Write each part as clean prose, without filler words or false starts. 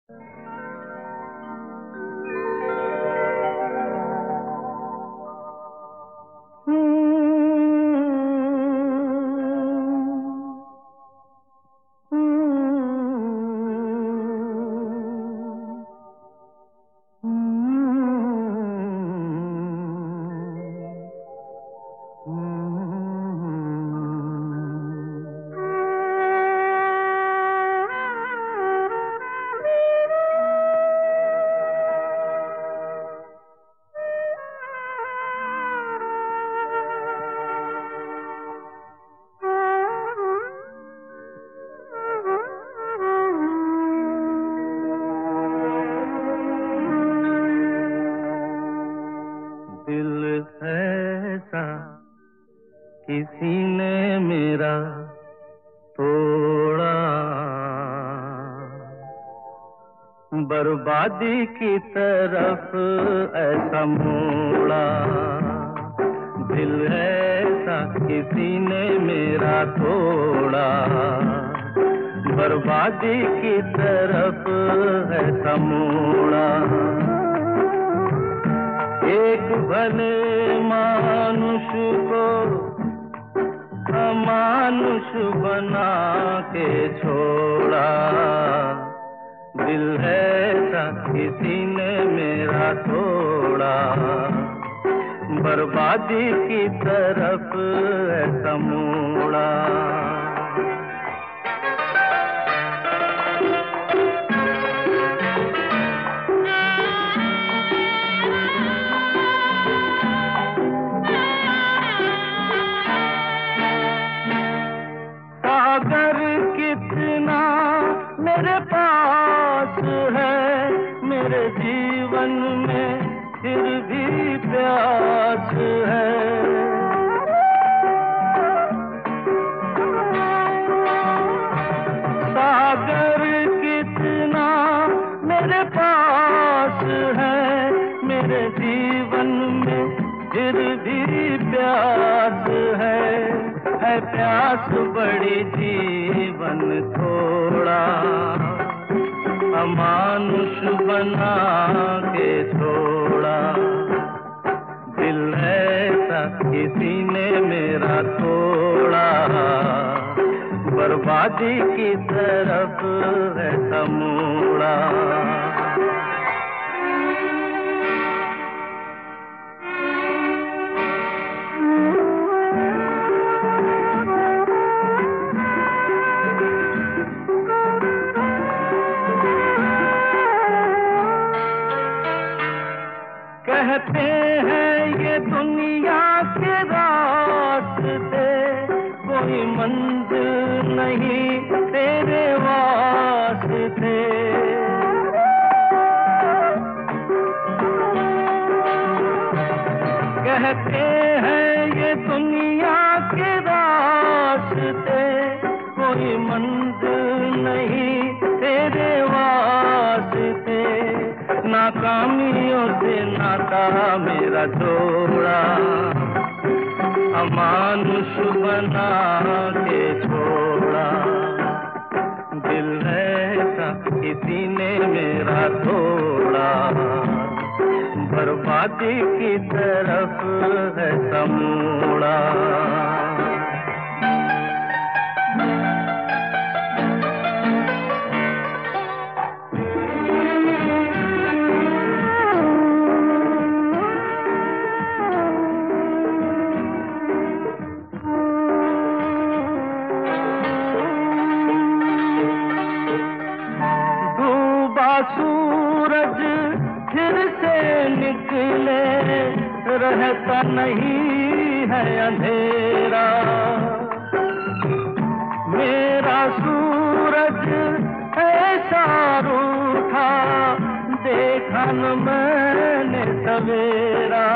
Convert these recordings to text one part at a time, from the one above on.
किसी ने मेरा तोड़ा, बर्बादी की तरफ ऐसा मोड़ा। दिल ऐसा किसी ने मेरा तोड़ा, बर्बादी की तरफ ऐसा मोड़ा। एक भले मानुष को अमानुष बना के छोड़ा। दिल ऐसा किसी ने मेरा तोड़ा, बर्बादी की तरफ ऐसा मोड़ा। सागर कितना मेरे पास है, मेरे जीवन में फिर भी प्यास है। सागर कितना मेरे पास है, मेरे जीवन में फिर भी प्यास है प्यास बड़ी जीवन थोड़ा, अमानुष बना के छोड़ा। दिल ऐसा किसी ने मेरा तोड़ा, बर्बादी की तरफ ऐसा मोड़ा। कहते हैं ये दुनिया के रास्ते, कोई मंजिल नहीं तेरे वास्ते। कहते हैं ये दुनिया के रास्ते, कोई मंजिल नहीं तेरे वास्ते। नाकामियों से नाता मेरा जोड़ा, अमानुष बना के छोड़ा। दिल ऐसा किसी ने मेरा तोड़ा, बर्बादी की तरफ ऐसा मोड़ा। सूरज फिर से निकले, रहता नहीं है अंधेरा। मेरा सूरज ऐसा रूठा, देखा न मैंने सवेरा।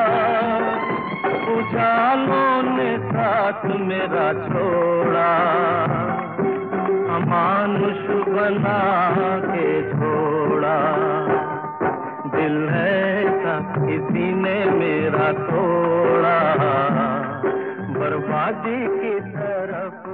उजालों ने साथ मेरा छोड़ा, अमानुष बना के छोड़ा। दिल ऐसा किसी ने मेरा तोड़ा, बर्बादी की तरफ